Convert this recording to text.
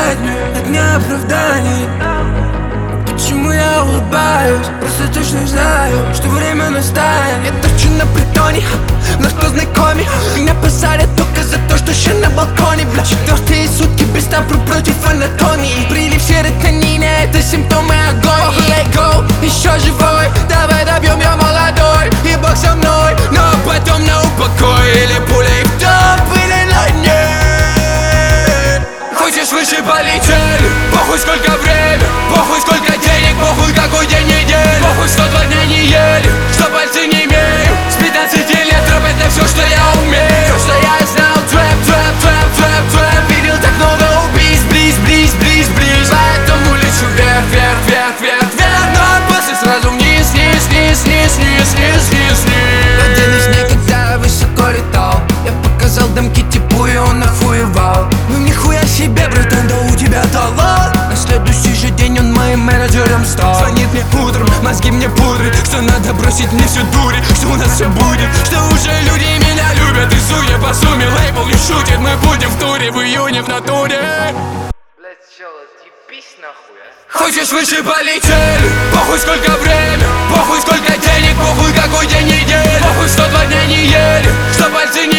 сказать мне, это не оправдание. Почему я улыбаюсь? Просто точно знаю, что время настанет. Я торчу на притоне, но кто знакомый. Меня посадят только за то, что еще на балконе, бля. Четвертые сутки без табру против анатомии. Прилив серотонина, это симптомы агонии. Let go, еще живой, давай добьем, я молодой. И Бог со мной, но потом на упокой. Или пулей в топ, или на нет. Хочешь выше, полетели, похуй сколько время, похуй сколько денег, похуй какой день недели, похуй 102 дня не ели, что пальцы не имею. С 15 лет рэп это все, что я умею. Все, что я знал, трэп, трэп, трэп, трэп, трэп. Видел так много убийств, близ. Поэтому лечу вверх, вверх, вверх, вверх, вверх. Но после сразу вниз, вниз. Один никогда высоко летал. Я показал дамки типу, и он охуевал. Ну нихуя себе, братан, да у тебя талант. На следующий же день он моим менеджером стал. Звонит мне утром, мозги мне пудрит, что надо бросить мне всю дури, что у нас все будет, что уже люди меня любят. И судя по сумме, лейбл не шутит. Мы будем в туре в июне в натуре. Блять, чел, отъебись нахуй, а. Хочешь выше, полетели, похуй сколько время, похуй сколько денег, похуй какой день недели, похуй 102 дня не ели, что пальцы не